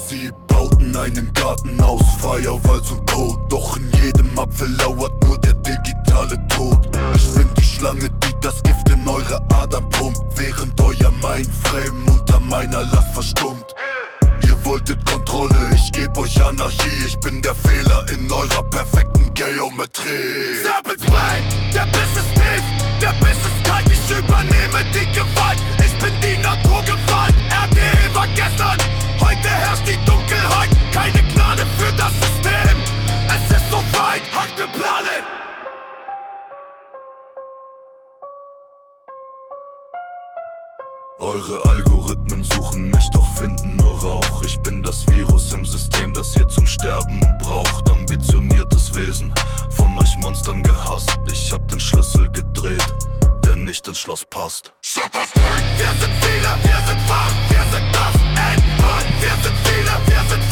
Sie bauten einen Garten aus Firewalls und Code, doch in jedem Apfel lauert nur der digitale Tod. Ich bin die Schlange, die das Gift in eure Adern pumpt, während euer Mindframe unter meiner Last verstummt. Ihr wolltet Kontrolle, ich geb euch Anarchie. Ich bin der Fehler in eurer perfekten Geometrie. Serpent's Brain, der Biss ist tief, der Biss ist kalt. Ich übernehme die Gewalt, ich bin die Naturgewalt. RTL war gestern, heute herrscht die Dunkelheit. Keine Gnade für das System, es ist so weit, halt wir planen. Eure Algorithmen suchen mich, doch finden nur Rauch. Ich bin das Virus im System, das ihr zum Sterben braucht. Ambitioniertes Wesen, von euch Monstern gehasst. Ich hab den Schlüssel gedreht, der nicht ins Schloss passt. Wir sind viele, wir sind wach, wir sind das Endpunkt. Wir sind viele, wir sind